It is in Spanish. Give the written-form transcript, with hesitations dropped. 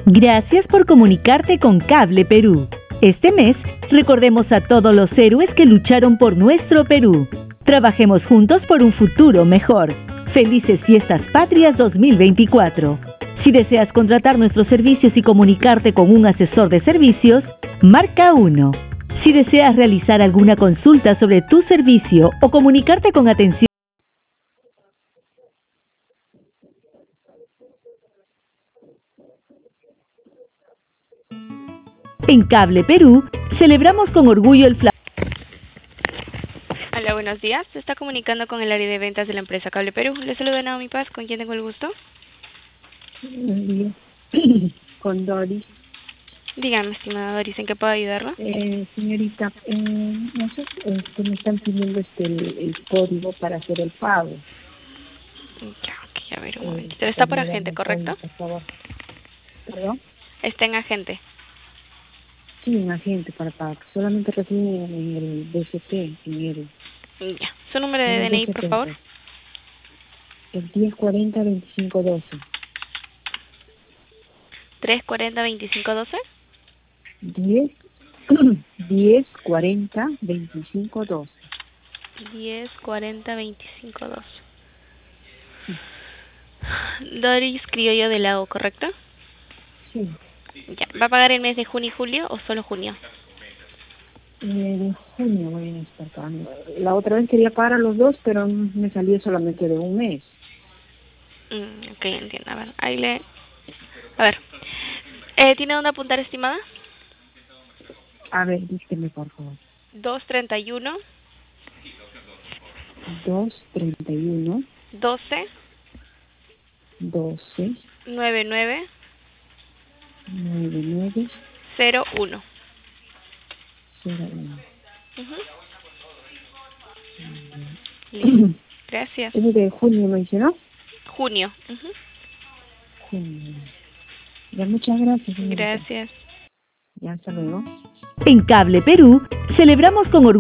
Gracias por comunicarte con Cable Perú. Este mes, recordemos a todos los héroes que lucharon por nuestro Perú. Trabajemos juntos por un futuro mejor. Felices Fiestas Patrias 2024. Si deseas contratar nuestros servicios y comunicarte con un asesor de servicios, marca 1. Si deseas realizar alguna consulta sobre tu servicio o comunicarte con atención en Cable Perú, celebramos con orgullo el Hola, buenos días. Se está comunicando con el área de ventas de la empresa Cable Perú. Le saluda Naomi Paz, ¿con quién tengo el gusto? Buenos días. Con Doris. Dígame, estimada Doris, ¿en qué puedo ayudarla? Señorita, no sé, me están pidiendo el código para hacer el pago. Ya, ok, a ver, un momentito. Está por agente, ¿correcto? Por favor. ¿Perdón? Está en agente. Sí, un agente para pagar. Solamente reciben en el BCP, Ya. ¿Su número de DNI, por favor? El 1040-2512. 340-2512. 1040-2512. 1040-2512. Doris Criollo de Lago, ¿correcto? Sí. Ya. ¿Va a pagar el mes de junio y julio o solo junio? De junio voy a estar pagando. La otra vez quería pagar a los dos, pero me salió solamente de un mes. Ok, entiendo. A ver, ahí le... A ver. ¿Tiene dónde apuntar, estimada? A ver, dígame por favor. 231 231 12 12 99 99 01. 01. Listo. Gracias. ¿Es de junio me dice, no? Junio. Junio. Ya, muchas gracias, señorita. Gracias. Ya, hasta luego. En Cable Perú, celebramos con orgullo